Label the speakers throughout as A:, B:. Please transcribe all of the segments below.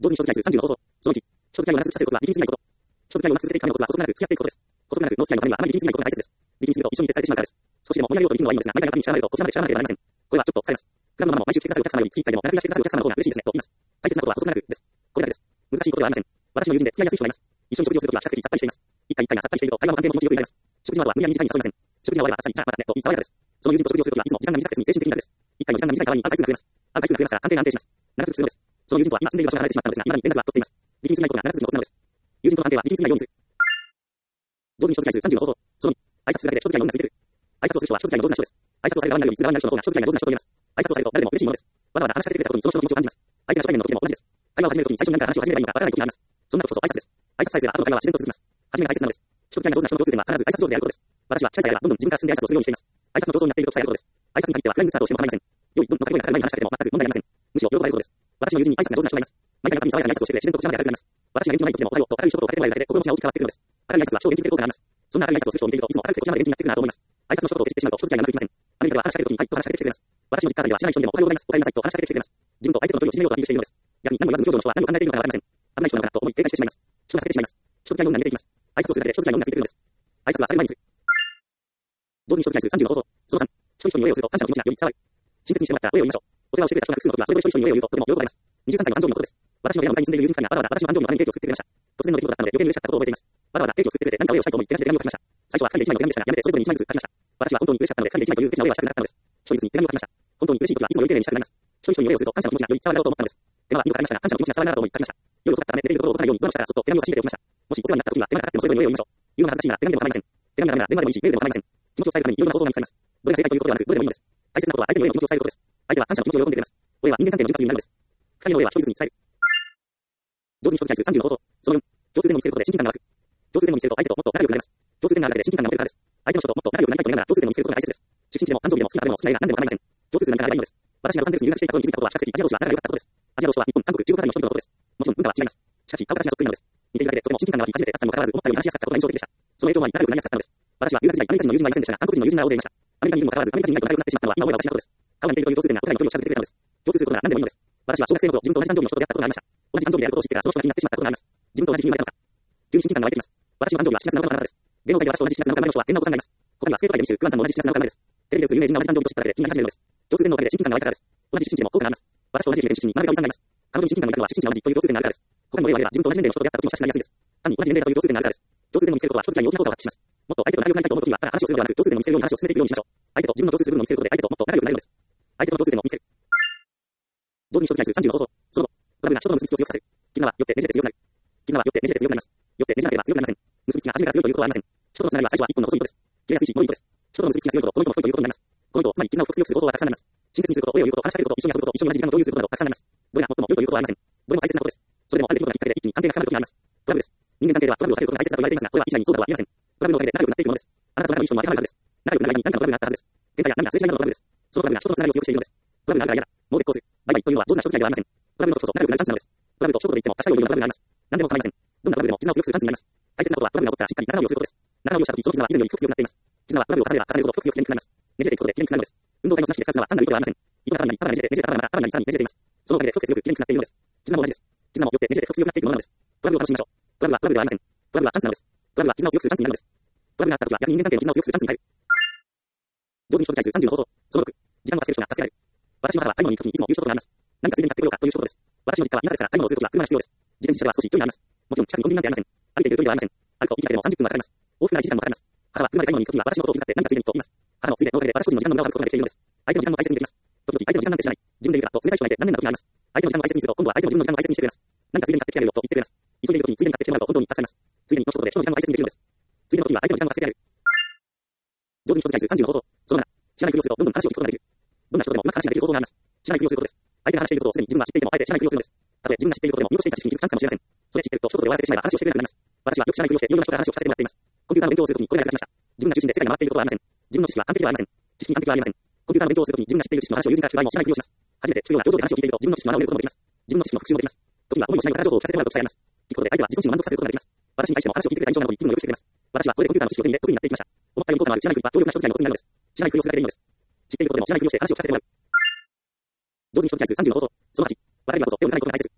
A: 同時に所得数30の方法。その1、所得を長くさせることは利金すぎないこと。所得を長く続けていくためのコツは、細く長く付き合っていくことです。細く長くの付き合いのためには、あまり利金すぎないことが大切です。利金すぎると一緒に決済してしまうからです。少しでも同じ量と利金の悪いのですが、毎回のために支払われると、こちらまで支払わなければなりません。これはちょっと疲れます。クラブのママも毎週来てくださるお客様より月1回でも長くいらしてくださるお客様の方が嬉しいですね、と言います。大切なことは細く長くです。これだけです。難しいことではありません。私の友人で付き合いやすい人がいます。一緒に食事をするときは比較的さっぱりしています。一回一回がさっぱりしていると会話も関係も気持ちよくなります。食事の後は無理やり短いに誘いません。食事が終われば朝にじゃあまたねと言い爽やかです。その友人と食事をするときはいつも時間が短く済み精神的に楽です。一回の時間が短い代わりに会う回数が増えます。会う回数が増えますから関係が安定します。長続くするのです。その友人とは今住んでいる場所が離れてしまったのですが、未だに連絡は取っています。利金すぎないことが長続くのコツなのです。友人との関係は利金すぎないようにする。同時に所得回数30の方法。その2、挨拶するだけで所得回の運がついてくる。挨拶をする人は所得回の上手な人です。挨拶をされる側になるよりする側になる人の方が所得回の上手な人と言います。挨拶をされると誰でも嬉しいものです。わざわざ話しかけてくれたことにその人の気持ちを感じます。相手が初対面の時でも同じです。会話を始めるときに最初に何から話を始めればいいのかわからない時があります。そんなことこそ挨拶です。挨拶さえすれば後の会話は自然と続きます。初めが大切なのです。所得回の上手な人の共通点は必ず挨拶上手であることです。私は機会さえあればどんどん自分から進んで挨拶をするようにしています。挨拶の競争になっていることさえあることです。挨拶に限ってはフライングスタートをしても構いません。良い文の掛け声が彼らに話しかけても全く問題ありません。むしろ喜ばれることです。私の友人に挨拶が上手な人がいます。毎回のたびに爽やかに挨拶をしてくれ、自然と口の中で明るくなります。私が元気のない時でもおはようと明るい一言をかけてもらえるだけで心持ちが大きく変わってくるのです。明るい挨拶は超元気づける効果があります。そんな明るい挨拶をする人を見ているといつも明るくて口の中で元気になってくるなと思います。挨拶の一言をけじってしまうと所得回がうまくいきません。アメリカでは話しかける時にはいと話しかけてきてくれます。私の実家では知らない人にでもおはようございますとお帰りなさいと話しかけてきてくれます。自分と相手との距離を縮めようとアピールしているのです。逆に何も言わず無表情の人は何を考えているのかわかりません。危ない人なのかなと思い警戒してしまいます。人が避けてしまいます。所得回の運が逃げていきます。挨拶をするだけで所得回の運がついてくるのです。挨拶はされる前にする。同時に所得回数30の方法。その3、一人一人にお礼をすると感謝の気持ちがより伝わる。親切にしてもらったお礼を言いましょう。お世話をしてくれた人が複数の時はそれぞれ一人一人にお礼を言うととても喜ばれます。23歳の誕生日のことです。私の部屋の向かいに住んでいる友人2人がわざわざ私の誕生日のためにケーキを作ってくれました。突然の出来事だったので余計に嬉しかったことを覚えています。わざわざケーキを作ってくれて何かお礼をしたいと思い手紙で手紙を書きました。最初は2人で1枚の手紙でしたが、やめてそれぞれに1枚ずつ書きました。私は本当に嬉しかったので2人で1枚という手紙をしたくなかったのです。一人ずつに手紙を書きました。本当に嬉しい時はいつもより丁寧にしたくなります。一人一人にお礼をすると感謝の気持ちがより伝わるだろうと思ったのです。手間は2度かかりましたが感謝の気持ちが伝わるなと思い書きました。夜遅かったため寝ているところを起こさないようにドアの下からそっと手紙を差し入れておきました。もしお世話になった時は手間がかかってもそれぞれにお礼を言いましょう。言うのが恥ずかしいなら手紙でも構いません。手紙がダメなら電話でもいいしメールでも構いません。気持ちを伝えるためにいろいろな方法が見つかります。どれが正解ということではなくどれでもいいのです。大切なことは相手にお礼の気持ちを伝えることです。相手は感謝の気持ちを喜んでくれます。お礼は人間関係の潤滑油になるのです。二人のお礼は一人ずつに伝える。同時に所得回数30の方法。その4、共通点を見つけることで親近感が湧く。共通点を見つけると相手ともっと仲良くなれます。共通点があるだけで親近感が持てるからです。相手の人ともっと仲良くなりたいと思いながら共通点を見つけることが大切です。出身地でも誕生日でも好きな食べ物好きな映画何でも構いません。共通点なんかあればいいのです。私がロサンゼルスに留学していた頃に気づいたことは比較的アジア同士は仲が良かったことです。アジア同士は日本、韓国、中国あたりの人々のことです。もちろん文化は違います。しかし顔形がそっくりなのです。似ているだけでとても親近感が湧き初めて会ったにもかかわらず思ったより話しやすかったことが印象的でした。その影響もあり仲良くなりやすかったのです。私は留学時代アメリカ人の友人はいませんでしたが韓国人の友人が大勢いました。アメリカにいるにもかかわらずアメリカ人以外と仲良くなってしまったのは今思えば私のことです。顔が似ているという共通点がお互いの距離を近づけてくれたのです。共通することなら何でもいいのです。私は小学生の頃自分と同じ誕生日の人と出会ったことがありました。同じ誕生日であることを知ってからその人が気になってしまったことがあります。自分と同じ日に生まれたのか。急に親近感が湧いてきます。私の誕生日は7月7日のあなたです。芸能界で私と同じ7月7日の人は変なお子さんがいます。他にはスケート界でミシュー、クワンさんも同じ7月7日生まれです。テレビで映る有名人が同じ誕生日と知っただけで気になり始めるのです。共通点のおかげで親近感が湧いたからです。同じ出身地でも効果があります。私と同じ出身地にマルカおじさんがいます。彼女に親近感が湧いたのは出身地が同じという共通点があるからです。他にも例は自分と同じ年齢の人と出会った時も親しくなりやすいです。単に同じ年齢だという共通点があるからです。共通点を見つけることは所得回に大きな効果を発揮します。もっと相手と仲良くなりたいと思う時はただ話をするのではなく共通点を見つけるように話を進めていくようにしましょう。相手と自分の共通する部分を見つけることで相手ともっと仲良くなれるのです。相手との共通点を見つける。同時に所得回数30の方法。その後、トラブルが人との結びつきを強くさせる。絆はよってねじれて強くなる。絆はよってねじれて強くなります。よってねじらなければ強くなりません。結びつきが初めから強いということはありません。人とのつながりは最初は一本の細い糸です。切れやすいし、重い糸です。人との結びつきが強いほどこの糸も太いということになります。この糸、つまり絆を強くする方法はたくさんあります。親切にすること、お礼を言うこと、話しかけること、一緒に遊ぶこと、一緒に同じ時間を共有することなどたくさんあります。どれが最も良いということはありません。どれも大切なことです。それでもある出来事がきっかけで一気に関係が深まる時があります。トラブルです。人間関係ではトラブルを避けることが大切だと言われていますが、これは一概にそうだとは言えません。トラブルのおかげで仲良くなっていくものです。あなたと仲良い人も当てはまるはずです。仲良くなる間に何かのトラブルがあったはずです。喧嘩や何かすれ違いなどのトラブルです。そのトラブルが人とのつながりを強くしているのです。トラブルがあるから嫌だ。もう絶好す。バイバイというのは上手な人使いではありません。トラブルのことこそ仲良くなるチャンスなのです。トラブルと一言で言っても多少よりもトラブルがあります。何でも構いません。どんなトラブルでも絆を強くするチャンスになります。大切なことはトラブルが起こったらしっかり仲直りをすることです。仲直りをした時その絆は以前より太く強くなっています。絆はトラブルを重ねれば重ねるほど太く強く切れにくくなります。ねじれていくことで切れにくくなるのです。運動会の綱引きで使う綱は単なる糸ではありません。糸がただにただねじれてねじれてただまただねじれてねじれています。そのおかげで太くて強く切れにくくなっているのです。絆も同じです。絆もよってねじれて太く強くなっていくものなのです。トラブルを楽しみましょう。トラブルはトラブルではありません。トラブルはチャンスなのです。トラブルは絆を強くするチャンスになるのです。トラブルがあった時は逆に人間関係の絆を強くするチャンスになる。同時に所得回数30の方法。その6、時間を稼げる人が助けられる。私の母は買い物に行く時にいつも言う一言があります。何かついでに買ってこようかという一言です。私の実家は田舎ですから買い物をするときは車が必要です。自転車では少し距離があります。もちろん近くにコンビニなんてありません。歩いている距離ではありません。歩くと短いだけでも30分はかかります。往復なら1時間もかかります。母は車で買い物に行くときは私のことを気遣って何かついでにと言います。母のついでのおかげで私個人の時間の無駄を省くことができているのです。相手の時間も大切にできます。時々相手の時間なんて知らない。自分でいるからと冷たい人がいて残念な時があります。相手の時間を大切にすると今度は相手も自分の時間を大切にしてくれます。何かついでに買ってきてやるよと言ってくれます。急いでいる時についでに買ってきてもらうと本当に助かります。ついでにの一言で人の時間を大切にできるのです。ついでの時には相手の時間を稼げられる。同時に所得回数30の方法。その7、知らないふりをするとどんどん話を聞くことができる。どんな人でもうまく話ができる方法があります。知らないふりをすることです。相手が話していることをすでに自分は知っていてもあえて知らないふりをするのです。たとえ自分が知っていることでも見落としていた知識に気づくチャンスかもしれません。それ知っていると一言で終わらせてしまえば話をしてくれなくなります。私はよく知らないふりをしていろいろな人から話をさせてもらっています。コンピューターの勉強をするときにこれだけ話しました。自分が中心で世界が回っていることはありません。自分の知識は完璧ではありません。知識に完璧はありません。コンピューターの勉強をするときに自分が知っている知識の話を友人から聞く場合も知らないふりをします。初めて聞くような上手で話を聞いていると自分の知識の穴を埋めることもできます。自分の知識の復習もできます。時には思いもしないから情報を聞かせてもらうと伝えます。聞くことで相手は自尊心を満足させることができます。私に対しても話を聞いてくれた印象などに気分を良くしてくれます。私はこれでコンピューターの知識を手に入れ得意になっていきました。思ったより効果のある知らないふりは強力な所得回のコツになるのです。知らないふりをするだけでいいのです。知っていることでも知らないふりをして話を聞かせてもらう。同時に所得回数30の方法。その8、若いがこそ手を抜かないことが大切。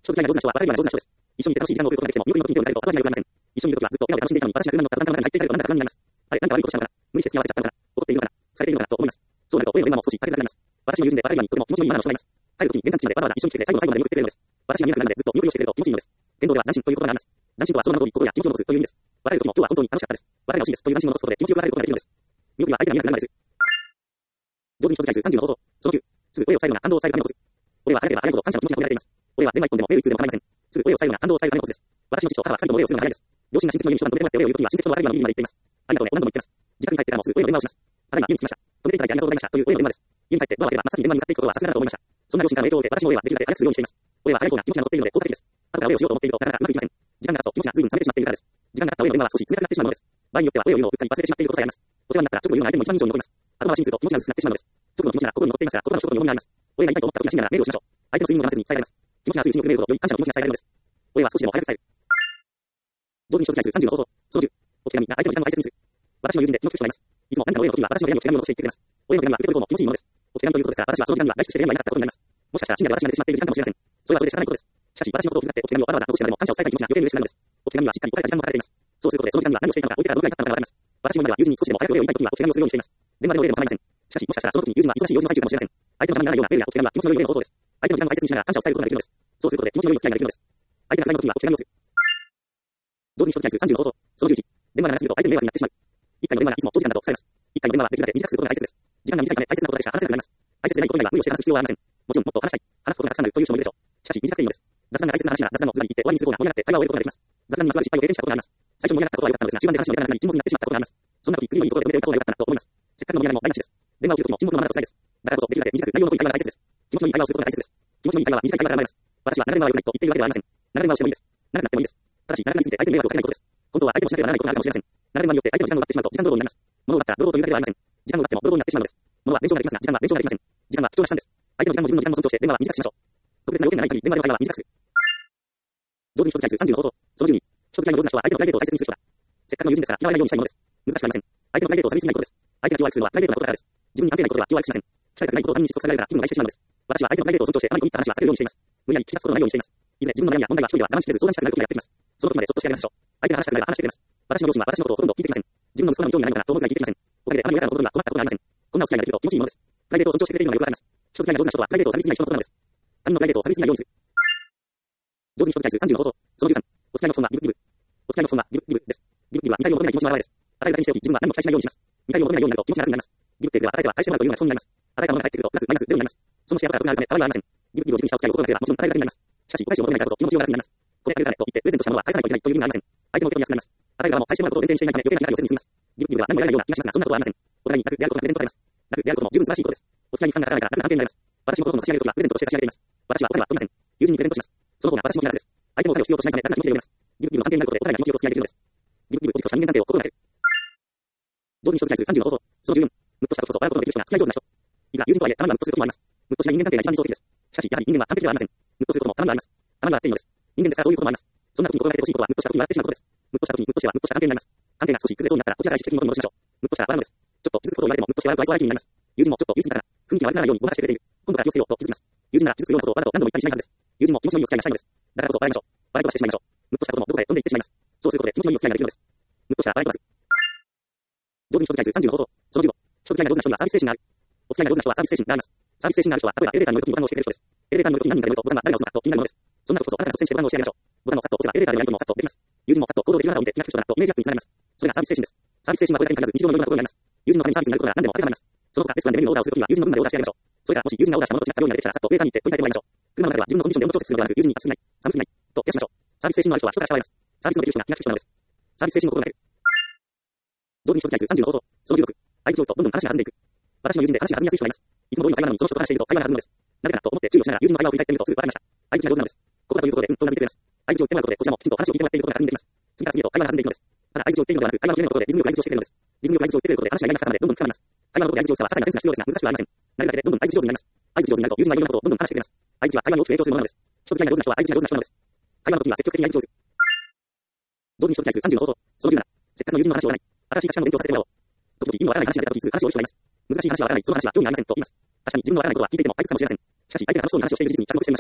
A: 人付き合いが上手な人は、笑えるような上手な人です。一緒にいて楽しい時間を送ることができても、見送りの時に手を振られると後味が良くなりません。一緒にいる時はずっと笑顔で楽しんでいたのに、私が普段の頭の中に入っていたりと、なんだか不安になります。あれ、なんか悪いことしたのかな。無理して付き合わせちゃったのかな。怒っているのかな。されているのかなと思います。そうなると、声の今も少し荒れづらくなります。私の友人で笑えるようにとても気持ちのいいマナーをしています。帰る時に玄関口までわざわざ一緒に来てくれて、最後の最後まで見送ってくれるのです。私が見えなくなるのでずっと見送りをしてくれると気持ちいいのです。言動では斬新ということがあります。斬新とはその名の通り心や気持ちを残すという意味です。笑える時も今日は本当に楽しかったです。笑いが欲しいですという斬新を残すことで気持ちよく笑えることができるのです。見送りは相手が見えなくなるのです。上手に人付き合いする30の方法。その9。すぐ声を伝えるような感動を伝えるためのコツ。俺はあれではあらゆること感謝の気持ちが込められています。俺は電話一本でもメール一通でも構いません。すぐ声を伝えるような感動を伝えるためのコツです。私の父と母は二人とも礼をするのが早いです。両親が親戚の家に一晩と電話して礼を言うときは親戚と笑えるような意味まで言っています。ありがとうね、何度も言ってます。自宅に帰ってからもすぐ声の電話をします。ただいま家に着きました。止めていただきありがとうございましたという声の電話です。家に帰ってドアを開ければ真っ先に電話に向かっていくことはさすがだと思いました。そんな両親からの影響を受け、私の親はできるだけ早くするようにしています。親は早い方が気持ちが乗っているので効果的です。後から礼をしようと思っているとなかなかうまくいきません。時間が経つと気持ちが随分冷めてしまっているからです。時間が経った上の電話は少し冷たくなってしまうのです。場合によっては礼を言うのをうっかり忘れてしまっていることさえあります。お世話になったら直後言うのが相手の一番印象に残ります。後回しにすると気持ちが薄くなってしまうのです。直後の気持ちが心に残っていますが、言葉の一言に重みがあります。親が言いたいと思った時はしながらメールをしましょう。相手の睡眠の話に伝えられます。気持ちが熱いうちに送るメールほどより感謝の気持ちが伝えられるのです。親は少しでも早く伝える。上手に人付き合いする30の方法。その10。お手紙が相手の時間を大切にする。私の友人で気の利く人がいます。いつも何かの親の時には私の手紙を残して言ってくれます。親の手紙は受け取る方も気持ちいいものです。お手紙ということですが、私はその手紙は外出して電話になかったことになります。もしかしたら深夜で私が寝てしまっている時間かもしれません。それはそれで仕方ないことです。しかし、私のことを気遣ってお手紙をわざわざ残してまでも感謝を伝えたい気持ちが余計に嬉しくなるのです。お手紙はしっかり答えた時間も書かれています。そうすることで、その時間には何をしていたのか、置いてからどのくらい経ったのかがわかります。私も今では友人に少しでも早くお礼を言いたい時にはお手紙をするようにしています。電話でのお礼でも構いません。しかし、もしかしたらその時に友人は忙しい用事の最中かもしれません。相手のためにならないようなメールやお手紙は気持ちの良い例の方法です。相手の時間を大切にしながら感謝を伝えることができるのです。そうすることで気持ちの良いお付き合いができるのです。相手が不在の時にはお手紙をする。上手に人付き合いする30の方法。その11。電話が長すぎると相手に迷惑になってしまう。1回の電話がいつも長時間だと伝えます。1回の電話はできるだけ短くすることが大切です。時間が短いため大切なことだけしか話せなくなります。大切でないこと以外は無理をして話す必要はありません。もちろんもっと話したい。話すことがたくさんあるという人もいるでしょう。しかし短くていいのです。雑談が大切な話なら雑談のズバリ言って終わりにする方が盛り上がって会話を終えることができます。雑談にまつわる失敗を経験したことがあります。最初盛り上がったことは良かったのですが、中盤で話のネタがなくなり沈黙になってしまったことがあります。そんな時首をいいところで止めておいた方が良かったなと思います。せっかくの盛り上がりも台無しです。電話を切る時も沈黙のままだと辛いです。だからこそできるだけ短く内容の濃い会話が大切です。気持ちのいい会話をすることが大切です。気持ちのいい会話は短い会話から生まれます。私は長電話は良くないと言っているわけではありません。長電話をしてもいいです。長くなってもいいです。ただし長くなりすぎて相手に迷惑をかけないことです。本当は相手もしなければならないことがあるかもしれません。長電話によって相手の時間を奪ってしまうと時間泥棒になります。物を奪ったら泥棒というだけではありません。時間を奪っても泥棒になってしまうのです。物は弁償ができますが、時間は弁償ができません。時間は貴重な資産です。相手の時間も自分の時間も尊重して電話は短くしましょう。特別な要件がない限り電話での会話は短くする。上手に人付き合いする30の方法。その12。人付き合いの上手な人は相手のプライベートを大切にする人だ。せっかくの友人ですから嫌われないようにしたいものです。難しくありません。相手のプライベートを寂しすぎないことです。相手が気を悪くするのはプライベートなことからです。自分に関係ないことでは気を悪くしません。聞かれたくないことを他人に接続されるから気分が害してしまうのです。私は相手のプライベートを尊重してあまり込み入った話は避けるようにしています。無理やり聞き出すことのないようにしています。いずれ自分の悩みや問題は一人では我慢しきれず相談したくなる時がやってきます。その時までちょっとしてあげましょう。相手が話したくなれば話してくれます。私の両親は私のことをほとんど聞いてきません。自分の息子が興味がないのかなと思うくらい聞いてきません。おかげであまり親からのことには困ったことがありません。こんなお付き合いができると気持ちいいものです。プライベートを尊重してくれているのはよくわかります。人付き合いが上手な人とはプライベートを寂しすぎない人のことなのです。他人のプライベートを寂しすぎないようにする。上手に人付き合いする30の方法。その13。お付き合いの布団はギブギブ。お付き合いの布団はギブギブです。ギブギブは見返りを求めない気持ちの表れです。与えるだけにしておき自分は何も期待しないようにします。見返りを求めないようになると気持ちが楽になります。ギブってでは与えては返してもらうというような基礎になります。与えたものが返ってくるとプラスマイナスゼロになります。そのシェアとが得があるためたまにはありません。ギブギブを自分にしたお付き合いを心がければもちろん与えるだけになります。しかしお返しを求めないからこそ気持ちが楽になります。これあげるだねと言ってプレゼントしたものは返さないといけないという意味がありません。相手の受け止めやすくなります。与える側も返してもらうことを前提にしていないため余計な見返りをせずに済みます。ギブギブでは何もやらないような気がしますがそんなことはありません。お互いに楽であることがプレゼントされます。楽であることも十分素晴らしいことです。お付き合いに負担がかからないから楽な関係になります。私のことも差し上げるときはプレゼントとして差し上げています。私はお金は取りません。友人にプレゼントします。その方が私の気が楽です。相手もお金を必要としないため楽な気持ちでいます。ギブギブの関係になることでお互いが気持ちよくお付き合いできるのです。ギブギブとした人間関係を心がける。上手に人付き合いする30の方法。その14。ムッとしたことこそ笑うことのできる人が付き合い上手な人。いくら友人とはいえたまにはムッとすることもあります。ムッとしない人間関係が一番理想的です。しかしやはり人間は完璧ではありません。ムッとすることもたまにはあります。たまにはあっていいのです。人間ですからそういうこともあります。そんな時に心がけてほしいことはムッとした時に笑ってしまうことです。ムッとした時にムッとしてはムッとした関係になります。関係が少し崩れそうになったらこちらが意識的に元に戻しましょう。ムッとしたら笑うのです。ちょっと傷つくことを言われてもムッとして笑うと愛想笑い気になります。友人もちょっと言い過ぎたから雰囲気が悪くならないようにごまかしてくれている。今度から気をつけようと気づきます。友人なら傷つくようなことをわざと何度も言ったりしないはずです。友人も気持ちのいいお付き合いがしたいのです。だからこそ笑いましょう。笑い飛ばしてしまいましょう。ムッとしたこともどこかで飛んでいってしまいます。そうすることで気持ちのいいお付き合いができるのです。ムッとしたら笑い飛ばす。上手に人付き合いする30の方法。その15。人付き合いが上手な人にはサービス精神がある。お付き合いが上手な人はサービス精神があります。サービス精神がある人は例えばエレベーターに乗るときにボタンを押してくれる人です。エレベーターに乗るときに何人かいるとボタンが誰が押すのかと気になるものです。そんなことこそあなたが率先してボタンを押してあげましょう。ボタンをさっと押せばエレベーターでやることもさっとできます。友人もさっと行動できる方を見て気が利く人だとイメージアップにつながります。それがサービス精神です。サービス精神はこれだけに限らず日常のいろんなことになります。友人のためにサービスになることが何でも当てはまります。その他レストランでメニューのオーダーをするときは友人の分までオーダーしてあげましょう。それからもし友人がオーダーしたものと違った料理が出てきたらさっとウェイターに行って取り替えてもらいましょう。車の中では自分のコンディションで温度調節するのではなく友人に暑すぎない、寒すぎないと気がしましょう。サービス精神のある人は人から慕われます。サービスのできる人が気が利く人なのです。サービス精神を心がける。上手に人付き合いする30の方法。その16。相手上手とどんどん話が弾んでいく。私の友人で話が弾みやすい人がいます。いつもどういう会話なのにその人と話していると会話が弾むのです。なぜかなと思って注意をしながら友人の会話を振り返ってみるとすぐ分かりました。相手が上手なのです。ここだということで、とうなずいてくれます。相手を言ってもらうことで、こちらもきちんと話を聞いてもらっていることが確認できます。次から次へと会話が弾んでいくのです。ただ相手を言っているのではなく、会話の切れのことでリズムよく相槌をしてくれるのです。リズムよく相槌を言ってくれることで話が意外な深さまでどんどん深まります。会話のことで相槌をさは些細なセンスが必要ですが難しくはありません。なるだけでどんどん相槌上手になります。相槌上手になると友人がいろんなことをどんどん話してくれます。相槌は会話に大きく影響するものなのです。人付き合いが上手な人は相槌が上手な人なのです。会話の時には積極的に相槌を打つ。上手に人付き合いする30の方法。その17。せっかくの友人の話を割らない。新しい価値観の勉強させてもらおう。時々意味のわからない話が出た時にすぐ話を折る人がいます。難しい話はわからない、その話は興味がありませんと言います。確かに自分のわからないことは聞いていても退屈かもしれません。しかし相手が楽しそうに話をしている事実に着目してみましょう。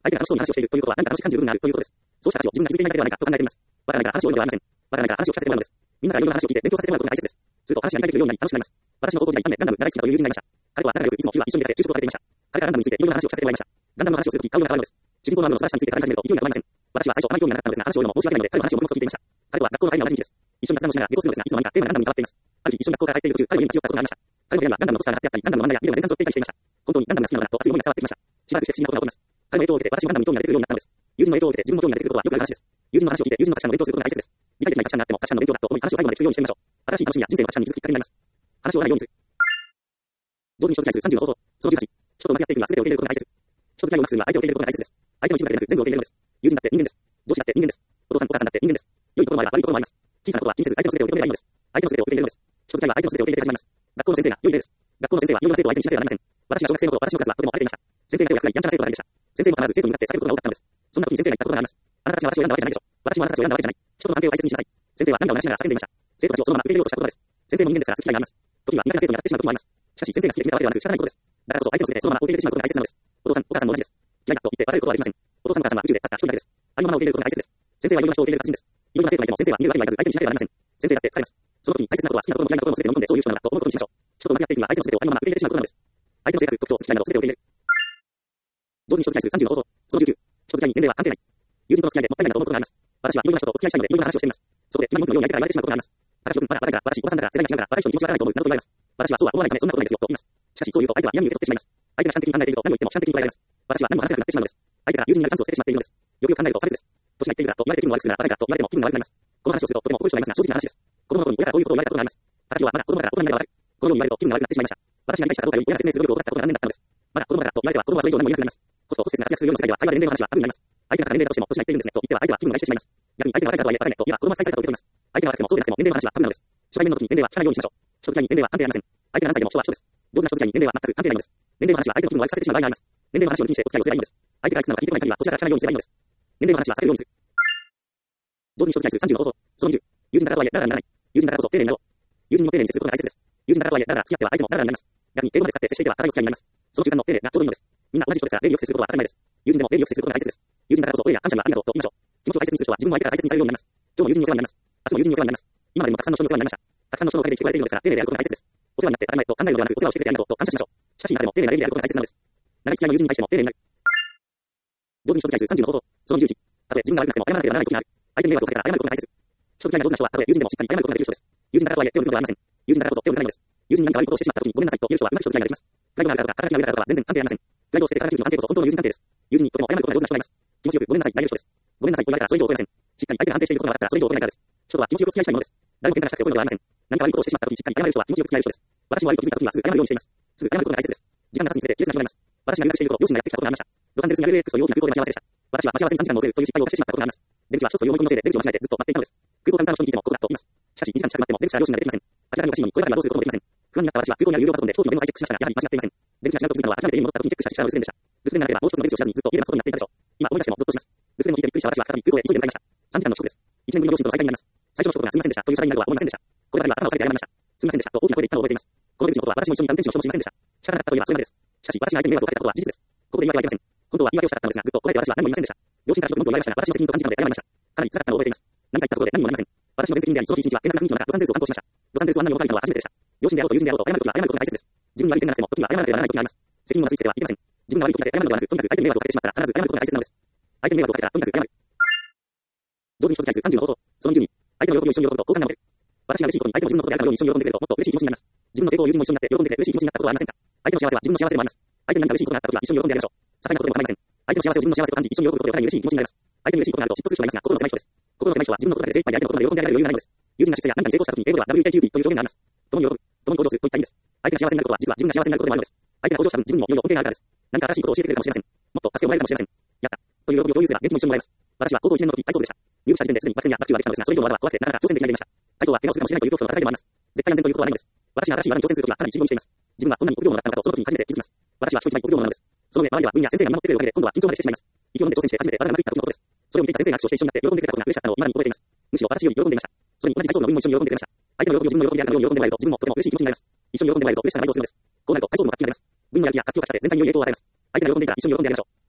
A: 相手が楽しそうに話をしているということは何か楽しく感じる部分があるということです。そうした価値を自分が気づいていないだけではないかと考えています。わからないから話を読むのではありません。わからないから話を聞かせてもらうのです。みんながいろいろな話を聞いて勉強させてもらうことが大切です。すると話が理解できるようになり楽しくなります。私の高校時代、ガンダム大好きだという友人がいました。彼とは仲良くいつも昼は一緒に出かけ昼食を食べていました。彼がガンダムについていろいろな話をさせてもらいました。ガンダムの話をするとき顔が変わるのです。主人公のアムロの素晴らしさについて語り始めると勢いが止まりません。私は最初あまり興味がなかったのですが、話を読むのも申し訳ないので彼の話を黙々と聞いていました。彼とは学校の帰りの同じ道です。一緒に雑談をしながら下校するのですが、いつの間にかテーマがガンダムに変わっています。ある日一緒に学校から帰っている途中、彼の家に立ち寄ったことがありました。彼の部屋にはガンダムのポスターが貼ってあったり、ガンダムの漫画やビデオの全巻を売っていたりしていました。本当にガンダムが好きなのだと熱い思いが伝わってきました。しばらくして不思議なことが起こります。彼の影響を受けて私もガンダムに興味が出てくるようになったのです。友人の影響を受けて自分も興味が出てくることはよくある話です。友人の話を聞いて友人の価値観を勉強することが大切です。理解できない価値観があっても価値観の勉強だと思い話を最後まで聞くようにしてみましょう。新しい楽しみや人生の価値観に気づくきっかけになります。話をないようにする。同時に人付き合いする30の方法。その18。人と向き合っていくには全てを受け入れることが大切。人付き合いをうまくするには相手を受け入れることが大切です。相手の一部だけでなく全部を受け入れるのです。友人だって人間です。上司だって人間です。お父さんお母さんだって人間です。良いところもあれば悪いところもあります。小さなことは気にせず相手の全てを受け止めればいいのです。相手の全てを受け入れるのです。人付き合いは相手の全てを受け入れて始まります。学校の先生が良い例です。学校の先生はいろんな生徒を相手にしなければなりません。私が小学生の頃、私のクラスはとても荒れていました。先生が手をやりやんちゃな生徒ばかりでした。先生も必ず生徒に向かって叫ぶことが多かったのです。そんな時に先生が言ったことがあります。あなたたちは私を選んだわけじゃないでしょ。私もあなたたちを選んだわけじゃない。人との関係を大切にしなさい。先生は涙を流しながら叫んでいました。生徒たちをそのまま受け入れようとしたことです。先生も人間ですから好き嫌いがあります。時には苦手な生徒に当たってしまうこともあります。しかし先生が好きで決めたわけではなく仕方ないことです。だからこそ相手の全てそのまま受け入れてしまうことが大切なのです。お父さん、お母さんも同じです。嫌いだと言って別れることはできません。お父さん、お母さんは宇宙でたった一人だけです。ありのまま受け入れることが大切です。先生はいろんな人を受け入れる達人です。いろんな生徒がいても先生は見るわけにはいかず相手にしなければなりません。先生だって疲れます。その時に大切なことは好きなことも嫌いなことも全て飲んでそういう人なのだと思うことにしましょう。人と向き合っていくには相手の全てをありのまま受け入れてしまうことなのです。相手の性格、特徴、好き嫌いなど全てを受け入れる。同時に人付き合いする30の方法。その19。人付き合いに年齢は関係ない。友人との付き合いでもったいないと思うことがあります。私はいろんな人とお付き合いしたいのでいろんな話をしています。そこで今文句のように相手から言われてしまうことがあります。私よくまだ若いから私、おばさんだから世代が違うから若い人に気持ちがわからないと思うなどと言われます。私はそうは思わないためそんなことないですよと言います。しかしそう言うと相手は嫌に受け取ってしまいます。相手が主観的に考えていると何を言っても主観的に捉えられます。私は何も話せなくなってしまうのです。相手が友人になるチャンスを捨ててしまっているのです。よくよく考えると差別です。年がいっているからと言われて気分悪くするならバカだと言われても気分が悪くなります。この話をするととても怒る人がいますが正直な話です。子供の頃に親からこういうことを言われたことがあります。私はまだ子供だから大人になれば悪い。このように言われると気分が悪くなってしまいました。私が理解したかどうかより親が説明する努力を怠ったことが何年だったのです。まだ子供だからと言われては子供はそれ以上何も言えなくなります。コスト不節な活躍するような世界では会話で年齢の話はタブーになります。相手が年齢だとしても年がいっているんですねと言っては相手は気分が害してしまいます。逆に相手が若いからとはいえバカねと言えば子供は再生されたと受け取ります。相手が若くてもそうでなくても年齢の話はタブーなのです。初対面の時に年齢は聞かないようにしましょう。人付き合いに年齢は関係ありません。相手が何歳でも人は人です。上手な人付き合いに年齢は全く関係ないのです。年齢の話は相手の気分を悪くさせてしまう場合があります。年齢の話を抜きにしてお付き合いをすればいいのです。相手がいくつなのか聞いてこない限りはこちらから聞かないようにすればいいのです。年齢の話は避けるようにする。同時に人付き合いする30の方法。その20。友人だからとはいえ、だらだらにならない。友人だからこそ丁寧になろう。友人にも丁寧に接することが大切です。友人だからとはいえ、だらだら付き合っては相手もだらだらになります。逆に英語まで使って接していては互いの付き合いになります。その中間の丁寧がちょうどいいのです。みんな同じ人ですから礼儀よく接することは当たり前です。友人でも礼儀よく接することが大切です。友人だからこそお礼や感謝にはありがとうと言いましょう。気持ちを大切にする人は自分も相手が大切にされるようになります。今日も友人にお世話になります。明日も友人にお世話になります。今までもたくさんの人にお世話になりました。たくさんの人のおかげで来てくれているのですから丁寧であることが大切です。お世話になって当たり前と考えるのではなくお世話をしてくれてありがとうと感謝しましょう。しかし今でも丁寧な礼儀であることが大切なのです。長い付き合いの友人に対しても丁寧になる。同時に人付き合いする30の方法。その21。たとえ自分が悪くなくても謝らなければならない時がある。相手に迷惑をかけたら謝ることが大切。人付き合いが上手な人はたとえ友人でもしっかり謝ることができる人です。友人だからとはいえ手を抜くことはありません。友人だからこそ手を抜かないのです。友人に何か悪いことをしてしまった時にごめんなさいと言える人はうまく人付き合いができます。プライドがあるからとか輝きが上だからとか全然関係ありません。プライドを捨てて輝きの関係こそ本当の友人関係です。友人にとても謝ることが上手な人がいます。気持ちよくごめんなさいと言える人です。ごめんなさいと言われたらそれ以上怒れません。しっかり相手が安定していることが分かったらそれ以上怒れないからです。人とは気持ちよく付き合いしたいものです。誰も喧嘩がしたくて怒るのではありません。何か悪いことをしてしまった時にしっかり謝れる人は気持ちよく付き合える人です。私も悪いと気づいた時にはすぐ謝るようにしています。すぐ謝ることが大切です。時間が経つにつれて亀裂が広がります。私が留学している頃、両親がやってきたことがありました。ロサンゼルスにある LAX という大きな空港で待ち合わせでした。私は待ち合わせに3時間も遅れるという失敗を犯してしまったことがあります。出口は一つという思い込みのせいで出口を間違えてずっと待っていたのです。空港が他の人に聞いてもここだと言います。しかし2時間近く待っても出口は両親が出てきません。明らかにおかしいのにこればかりはどうすることもできません。不安になった私は空港にある有料パソコンで飛行機のメモさえチェックしましたが、やはり間違っていません。出口が違うと気づいたのは諦めて家に戻った時にチェックした時しか留守電でした。留守電がなければもう一つの出口を知らずにずっと家で待つことになっていたでしょう。今思い出してもゾッとします。留守電を聞いてびっくりした私は再び空港へ急いで向かいました。3時間の遅刻です。1年ぶりの両親との再会になります。最初の一言がすみませんでしたという謝罪になるとは思いませんでした。こればかりは頭を下げて謝りました。すみませんでしたと大きな声で言ったのを覚えています。この出口のことは私も一緒にいた運転手の人も知りませんでした。仕方なかったといえばそれまでです。しかし私が相手に迷惑をかけたことは事実です。ここで言い訳はありません。本当は言い訳をしたかったのですが、ぐっとこらえて私は何も言いませんでした。両親からちょっと文句を言われましたが、私の責任と感じたので謝りました。かなり辛かったのを覚えています。何か言ったところで何も言いません。私の全責任であり、その日一日は連絡が雰囲気の中、ロサンゼルスを観光しました。ロサンゼルス湾内を書いたのは初めてでした。両親であろうと友人であろうと謝るときは謝ることが大切です。自分に悪い点がなくても、時には謝らなければならない時があります。責任をなすりつけてはいけません。自分が悪い時だけ謝るのではなく、とにかく相手に迷惑をかけてしまったら必ず謝ることが大切なのです。相手に迷惑をかけたらとにかく謝る。同時に人付き合いする30の方法。その12。相手の喜びを一緒に喜ぶと好感が持てる。私が嬉しいことに相手も自分のことであるかのように一緒に喜んでくれるともっと嬉しい気持ちになります。自分の成功を友人も一緒になって喜んでくれて嬉しい気持ちになったことはありませんか。相手の幸せは自分の幸せでもあります。相手に何か嬉しいことがあったときは一緒に喜んでやりましょう。些細なことでも構いません。相手の幸せを自分の幸せと感じ一緒に喜ぶことでさらに嬉しい気持ちになります。相手に嬉しいことがあると嫉妬する人がいますが、心の狭い人です。心の狭い人は自分のことだけで精一杯で相手のことまで喜んであげられる余裕がないのです。友人が出世や何かに成功したときに英語では WKQB という表現があります。共に喜ぶ、共に向上するといった意味です。相手が幸せになることは実は自分が幸せになることでもあるのです。相手が向上した分自分にもいよいよ恩恵があるからです。何か新しいことを教えてくれるかもしれません。もっと助けをもらえるかもしれません。やったという喜びを共有すれば元気も一緒にもらえます。私は高校1年の時体操部でした。入部した時点ですでにバク転やバク宙はできたのですが、それ以上の技は怖くてなかなか挑戦できないでいました。体操は怪我をするかもしれないという恐怖との戦いでもあります。絶対安全ということはないのです。私が新しい技に挑戦するときはかなり慎重にしています。自分はこんなに臆病者だったのかとその時に初めて気づきます。私は人一倍臆病者なのです。その上、周りでは部員や先生が見守ってくれるおかげで今度は緊張までしてしまいます。息を飲んで挑戦して初めて技がうまくいった時のことです。それを見ていた先生が握手をして一緒になって喜んでくれたことが嬉しかったのを今にも覚えています。むしろ私より喜んでいました。それに同じ体操部の部員も一緒に喜んでくれました。相手の喜びを自分の喜びであるかのように喜んでもらえると自分もとても嬉しい気持ちになります。一緒に喜んでもらえると嬉しさが倍増するのです。こうなると体操部も活気になります。部員のやる気や活気を語って全体に良い影響を与えます。相手が喜んでいたら一緒に喜んでやりましょう。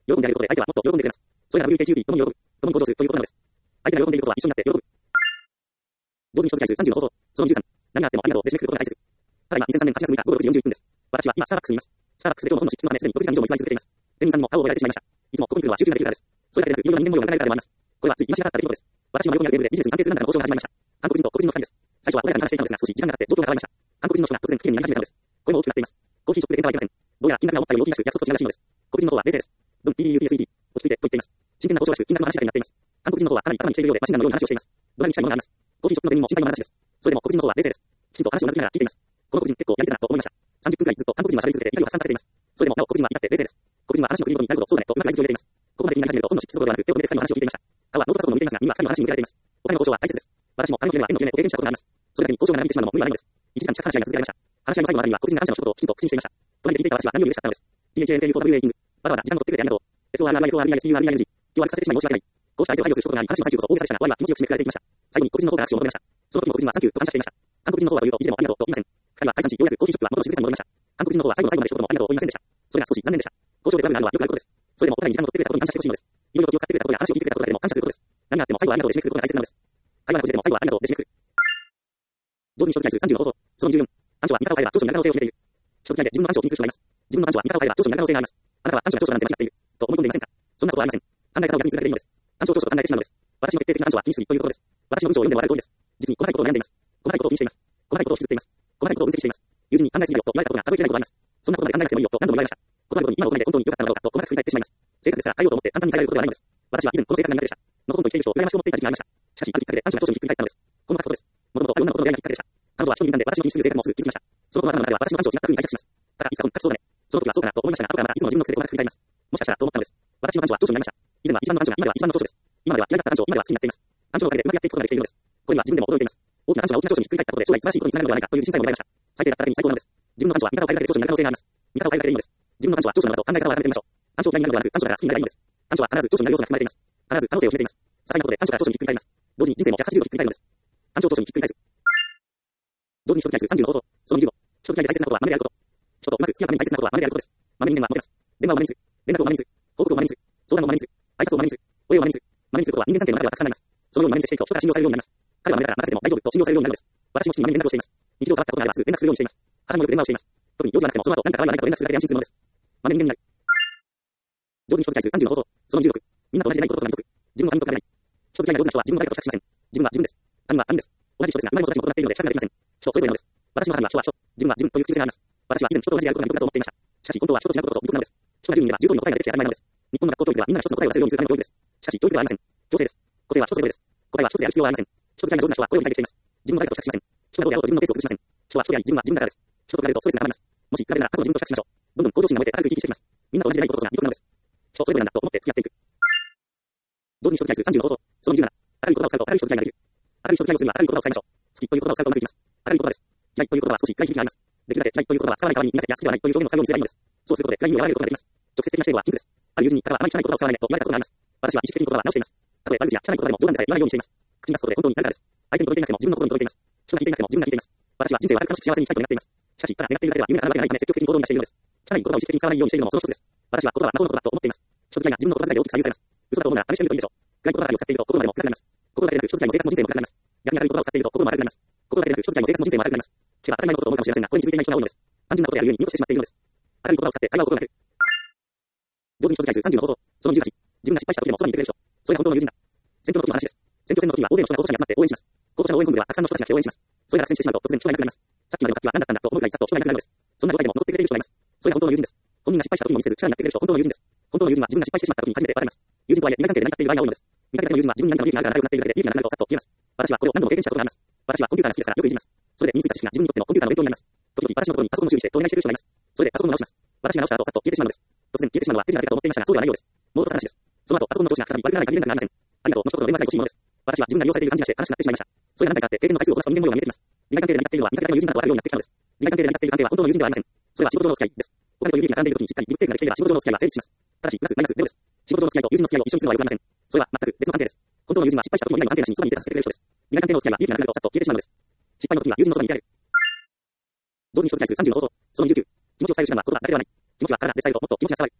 A: 喜んであげることで相手はもっと喜んでくれます。それが WKQP 共に喜ぶ。共に向上するということなのです。相手が喜んでいることは一緒になって喜ぶ。同時に一つ回数30の方法。その13。何があってもありがとうで締めくくることが大切。ただいま2003年8月6日午後6時41分です。私は今スターバックスにいます。スターバックスで今日の本の執筆のためすでに6時間以上も居座り続けています。店員さんにも顔を覚えられてしまいました。いつもここに来るのは集中ができるからです。それだけでなく、いろいろな人間模様が流れるからでもあります。これはつい今しがかった出来事です。私の真横にあるテーブルでビジネスに関係する何かの交渉が始まりました。韓国人と黒人の2人です。最初は穏やかに話していたのですが、少し時間が経って状況が変わりました。韓国人の人が突然不機嫌になり始めたのです。声も大きくなっています。コーヒーショップで喧嘩はいけません。どうやら金額が思ったより大きいらしく約束と違うらしいのです。黒人の方は冷静です。ドン PUTSED。落ち着いてと言っています。真剣な交渉らしく金額の話だけになっています。韓国人の方はかなり頭に来ているようでマシンガンのような話をしています。ドラにしたいものがあります。コーヒーショップの店員も心配の話です。それでも黒人の方は冷静です。きちんと話をうなずきながら聞いています。この黒人結構やり手だなと思いました。30分くらいずっと韓国人は喋り続けて怒りを発散させています。それでもなお黒人は至って冷静です。黒人は話の国ごとになるほどそうだねとうまく相槌を入れています。ここまで気になり始めると本の執筆どころではなく手を止めて二人の話を聞いていました。顔はノートパソコンを向いていますが耳は二人の話に向けられています。お金の交渉は大切です。私も金の件は縁の夢を経験したことがあります。それだけに交渉が長引いてしまうのも無理はないのです。1時間近く話し合いが続けられました。話し合いの最後のあたりには黒人が感謝の一言をきちんと口にしていました。隣で聞いていた私は何より嬉しかったのです。DHANKU4WA キング。わざわざ時間を取ってくれてありがとう。SORRIFOREISUREING。気を悪くさせてしまい申し訳ない。こうした相手を配慮することがあり、話の最中こそ大げさでしたが、我は気持ちよく締めくくられていきました。最後に黒人の方が握手を求めました。その時も黒人はサンキューと感謝していました。韓国人の方は言うといつでもありがとうと言いません。二人は解散し、ようやくコーヒーショップは元の静けさに戻りました。韓国人の方は最後の最後まで一言もありがとうを言いませんでした。それが少し残念でした。交渉でトラブルがあるのはよくあることです。それでもお互いに時間を取ってくれたことに感謝してほしいのです。いろいろ気を使ってくれたことや話を聞いてくれたことだけでも感謝することです。何があっても最後はありがとうで締めくくることが大切なのです。会話の途中でも最後はありがとうで締めくくる。同時に一つ回数30の方法。その14。短所は味方を変えれば長所になる可能性を秘めている。一つ目で自分の短所を気にする人がいます。自分の短所は味方を変えれば長所になる可能性があります。あなたは短所が長所なんて間違っている。と思い込んでいませんか？そんなことはありません。考え方を逆にするだけでいいのです。短所を長所と考えてしまうのです。私の決定的な短所は気にしすぎということです。私の文章を読んでもらえる通りです。実に細かいことを悩んでいます。細かいことを気にしています。細かいことを引きずっています。細かいことを分析しています。友人に考えすぎるよと言われたことが数えきれないことがあります。そんなことまで考えなくてもいいよと何度も言われました。断ることに今のお金で本当に良かったのだろうかと細かく振り返ってしまいます。性格ですら変えようと思って簡単に変えられることではないのです。私は以前この性格が苦手でした。のほほんと生きている人を羨ましく思っていた時期がありました。しかしあるきっかけで短所が長所にひっくり返ったのです。この書くことです。もともとある女のことの出会いがきっかけでした。彼女は人になんで私の気にする性格もすぐ気づきました。その後の頭の中では私の短所を違った風に解釈します。ただいつか書きそうだね。その時はそうかなと思いましたが、後からまたいつも自分の癖で細かく振り返ります。もしかしたらと思ったのです。私の短所は長所になりました。以前は一番の短所が今では一番の長所です。今までは嫌いだった短所を今では好きになっています。短所のおかげでうまくやっていくことができているのです。これには自分でも驚いています。大きな短所が大きな長所にひっくり返ったことで将来素晴らしいことにつながるのではないかという人生ももらいました。最低だっただけに最高なのです。自分の短所は味方を変えるだけで長所になる可能性があります。味方を変えるだけでいいのです。自分の短所は長所なのだと考え方を改めてみましょう。短所を嫌いになるのではなく短所が好きになればいいのです。短所は必ず長所になる要素が含まれています。必ず可能性を秘めています。些細なことで短所が長所にひっくり返ります。同時に人生も180度ひっくり返るのです。短所を長所にひっくり返す。同時に一つ回数30の方法。その20。一つ目で大切なことは豆であること。人とうまく付き合うために大切なことは豆であることです。豆人間はモテます。電話を豆にする。連絡を豆にする。報告を豆にする。相談を豆にする。挨拶を豆にする。声を豆にする。豆にすることは人間関係の中ではたくさんあります。そのように豆にしていくと人から信用されるようになります。彼は豆だから任せても大丈夫と信用されるようになるのです。私も父に豆に連絡をしています。日常があったことがあればすぐ連絡するようにしています。母もよく電話をしています。特に用事がなくてもその後何か可愛いは何かと連絡するだけで安心するのです。豆人間になる。上手に一つ回数30の方法。その16。みんなと同じでないことこそが魅力。自分の他人と比べない。人付き合いが上手な人は自分の誰かと比較しません。自分は自分です。他人は他人です。同じ人ですが、生まれも育ちも異なっているので比較ができません。人それぞれなのです。私の中には人は人、自分は自分という口癖があります。私は以前人と同じであることが魅力だと思っていました。しかし本当は人と違うことこそ魅力なのです。人が10人いれば10通りの答えが出てきて当たり前なのです。日本の学校教育ではみんなが一つの答えを出せるようにするための教育です。しかし教育ではありません。強制です。個性は人それぞれです。答えは一つである必要はありません。人付き合いが上手な人はこれを理解できています。自分の誰かと比較しません。人がどうであろうと自分のペースを崩しません。人は人であり自分は自分だからです。人と比べるとストレスが溜まります。もし比べるなら過去の自分と比較しましょう。どんどん向上心が燃えて高く生き生きしていきます。みんなと同じでないことこそが魅力なのです。人それぞれなんだと思って付き合っていく。同時に一つ回数30の方法。その27。明るい言葉を使うと明るい人付き合いができる。明るい人付き合いをするには明るい言葉を使いましょう。好きという言葉を使うとうまくいきます。明るい言葉です。嫌いという言葉は少し暗い響きがあります。できるだけ嫌いという言葉は使わない代わりに苦手や好きではないという表現を使うようにすればいいのです。そうすることで嫌いに和らげることができます。直接的な指定はピンクです。ある友人に彼はあまり汚い言葉を使わないねと言われたことがあります。私は意識的に言葉は直しています。例えば悪口や汚い言葉でも冗談でさえ言わないようにしています。口に出すことで本当になるからです。相手に届いていなくても自分の心に届いています。人が聞いていなくても自分が聞いています。私は人生を明るく楽しく幸せに生きたいと願っています。しかし、ただ願っているだけでは夢が叶うわけがないため積極的に行動に出しているのです。汚い言葉を意識的に使わないようにしているのもその一つです。私は言葉は魔法のことだと思っています。人付き合いが自分の言葉遣いで大きく左右されます。嘘だと思うなら試してみるといいでしょう。暗い言葉を使っていると心までも暗くなります。心だけでなく人付き合いも生活も人生も暗くなります。逆に明るい言葉を使っていると心も明るくなります。心だけでなく人付き合いも生活も人生も明るくなります。聞けば当たり前のことと思うかもしれませんが、これに気づいていない人が多いのです。単純なことや理由に見落としてしまっているのです。明るい言葉を使って会話を心がける。同時に人付き合い数30の方法。その18。自分が失敗した時でもそばにいてくれる人。それが本当の友人だ。選挙の時の話です。選挙戦の時は大勢の人が候補者に集まって応援します。候補者の応援本部ではたくさんの人たちが来て応援します。それが落選してしまうと突然人がいなくなります。さっきまでの活気は何だったんだと思うくらいざっと人がいなくなるのです。そんな状態でも残ってくれている人がいます。それが本当の友人です。本人が失敗した時も見せず力になってくれる人は本当の友人です。本当の友人は自分が失敗してしまった時に初めて分かります。友人とはいえ因果関係で成り立っている場合が多いのです。見かけだけの友人は自分に何かの利益があるから仲良くなっているだけで利益がなくなるとさっと消えます。私はこれを何度も経験したことがあります。私はコンピューターが好きですからよくいじります。それで身についた知識が自分にとってのコンピューターの勉強になります。時々私のところにパソコンの修理してとお願いしてくる人がいます。それでパソコンを直します。私が直した後さっと消えてしまうのです。突然消えてしまうのは手品だけだと思っていましたがそうではないようです。もう一つ話です。その後パソコンの調子が再び悪くならない限りなくなりません。ありがとうの一言の電話が欲しいものです。私は自分が利用されている感じがして悲しくなってしまいました。それが何回かあって経験の回数をこなすと人間模様が見えてきます。利害関係で成り立っているのは見かけだけの友人だと分かるようになってきたのです。利害関係で成り立っている関係は本当の友人ではありません。それは仕事上の付き合いです。お金という利益が絡んでいる時にしっかりギブテイクができていれば仕事上の付き合いは成立します。ただしプラスマイナスゼロです。仕事上の付き合いと友人の付き合いを一緒にするのはよくありません。それは全く別の関係です。本当の友人は失敗した時も未来の安定なしにそばにいて助けてくれる人です。利害関係の付き合いは利益がなくなるとさっと消えてしまうのです。失敗の時は友人のそばにいられる。同時に一つ回数30の方法。その29。気持ちを伝える手段は言葉だけではない。気持ちは体で伝えるともっと気持ちが伝わる。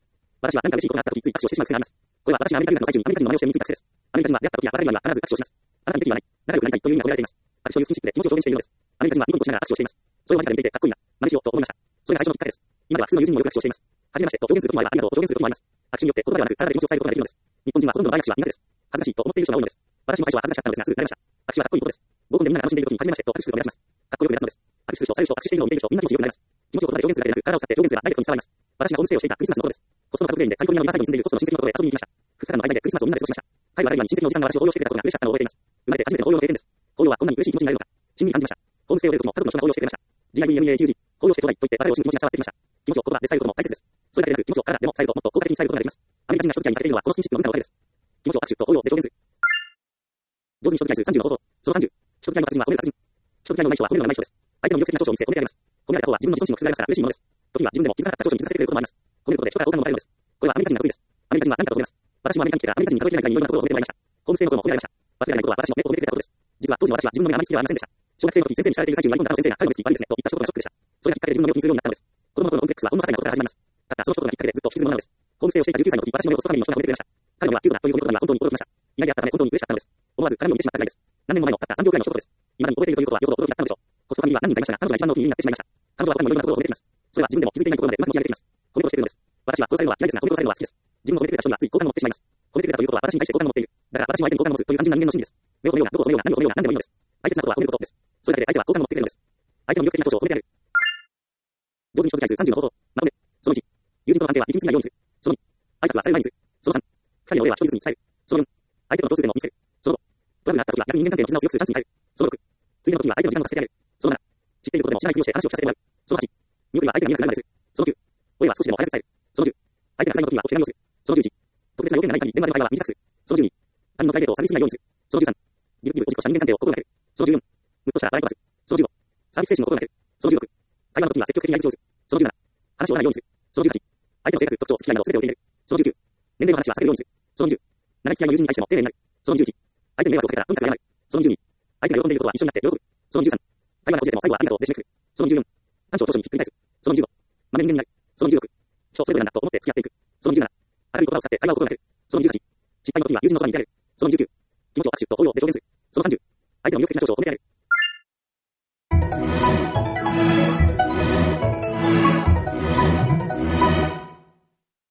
A: 私は何か嬉しいことがあった時つい握手をしてしまう癖があります。これは私がアメリカ留学の最中にアメリカ人の真似をして身についた癖です。アメリカ人は出会った時や別れる前には必ず握手をします。あなたに敵意はない。仲良くなりたいという意味が込められています。握手というスキンシップで気持ちを表現しているのです。アメリカ人はニコニコしながら握手をしています。それを間近で見ていてかっこいいな、真似しようと思いました。それが最初のきっかけです。今では普通の友人にもよく握手をしています。はじめましてと表現する時もあればありがとうと表現する時もあります。握手によって言葉ではなく体で気持ちを伝えることができるのです。日本人はほとんどの場合握手は苦手です。恥ずかしいと思っている人が多いのです。私も最初は恥ずかしかったのですがすぐ慣れました。握手はかっこいいことです。合コンでみんなが楽しんでいる時にはじめましてと握手すると目立ちます。かっこよく目立つのです。握手する人、される人、握手しているのを見ている人、みんな気持ちよくなります。気持ちを言葉で表現するだけでなく、体を使って表現すればダイレクトに伝わります。私がホームステイをしていたクリスマスの頃です。コストの家族全員でカリフォルニアのリバーサイドに住んでいるホストの親戚のところへ遊びに行きました。2日間の間でクリスマスをみんなで過ごしました。タイルを洗う前に親戚のおじさんが私を抱擁してくれたことが嬉しかったのを覚えています。生まれて初めての抱擁の経験です。抱擁はこんなに嬉しい気持ちになれるのか、しんみり感じました。ホームステイを出る時も家族の人が抱擁してくれました。GIVMEAGG、抱擁してちょうだいと言って別れを惜しむ気持ちが伝わってきました。気持ちを言葉で伝えることも大切です。それだけでなく気持ちを体でも伝えるともっと効果的に伝えることができます。アメリカ人が人付き合いに欠けているのはこのスキンシップの文化のおかげです。気持ちを握手と抱擁で表現する。上手に人付き合いする30の方法。その30。人付き合いの達人は褒める達人。人付き合いの上手い人は褒めるのが上手い人です。相手の魅力的な長所を見せ褒めてあげます。褒められた方は自分の自尊心もくすぐられますから嬉しいものです。時には自分でも気づかなかった長所に気づかせてくれることもあります。褒めることで人から好感を持たれるのです。これはアメリカ人の得意です。アメリカ人は何かと褒めます。私もアメリカに来てからアメリカ人に数えきれないぐらいにいろいろなところを褒めてもらいました。ホームステイの頃も褒められました。忘れられないことは私の目を褒めてくれたことです。実は当時の私は自分の目があまり好きではありませんでした。小学生の時先生に叱られている最中に割り込んだあの先生が彼の目つき悪いですねと言った一言がショックでした。それがきっかけで自分の目を気にするようになったのです。子供の頃のコンプレックスはほんの些細なことから始まります。ただその一言がきっかけでずっと引きずるものなのです。ホームステイをしていた19歳の時、私の目をそばにいる人が褒めてくれました。彼女はキュートだということが本当に驚きました。意外であったため本当に嬉しかったのです。思わず彼女を見てしまったぐらいです。何年も前のたった3秒くらいの一言です。未だに覚えているということはよほど驚きだったのでしょう。コストファミリーは何人かいましたが、彼女が一番のお気に入りになってしまいました。彼女は他にもいろんなところを褒めています。それは自分でも気づいていないところまでうまく持ち上げています。褒めをしているのです。私は殺されるのは嫌いですが、褒めをされるのは好きです。自分を褒めてくれた人にはつい好感を持ってしまいます。褒めてくれたということは私に対して好感を持っている。だから私も相手に好感を持つという単純な人間の心理です。目を褒めようが、どこを褒めようが、何を褒めようが、何でもいいのです。大切なことは褒めることです。それだけで相手は好感を持ってくれるのです。相手の魅力的な長所を褒めてあげる。上手に人付き合いする30の方法。まとめ。その1。友人との関係は力みすぎないようにする。その2。挨拶はされる前にする。その3。二人の俺は一人ずつに伝える。その4。相手との共通点を見つける。その5。トラブルがあった時は逆に人間関係の絆を強くするチャンスに変える。その6。次の時は相手の時間をさせてあげる。その7。知っていることでも知らないふりをして話を聞かせてもらう。その8。見送りは相手が見えなくなるまでする。その9。声は少しでも早く伝える。その10。相手が不在の時はこちらにをする。その11。特別な要件がない限り電話での会話は短くする。その12。他人のプライベートを寂しすぎないようにする。その13。ギブギブおじこした人間関係を心がける。その14。ムッとした笑い飛ばす。その15。サービス精神を心がける。その16。会話の時には積極的に相槌を打つ。その17。話を折らないようにする。その18。相手の性格、特徴、好き嫌いなど全てを受け入れる。その19。年齢の話は避けるようにする。その20。長付き合いの友人に対しても丁寧になる。その21。相手に迷惑をかけたらとにかく謝る。その22。相手が喜んでいることは一緒になって喜ぶ。その23。会話が途切れても最後はありがとうで締めくくる。その24。短所を長所にひっくり返す。その25。真面目人間になる。その26。人それぞれなんだと思って付き合っていく。その27。明るい言葉を使って会話を心がける。その28。失敗の時は友人のそばにいてあげる。その29。気持ちを握手と抱擁で表現する。その30。相手の魅力的な長所を褒めてあげる。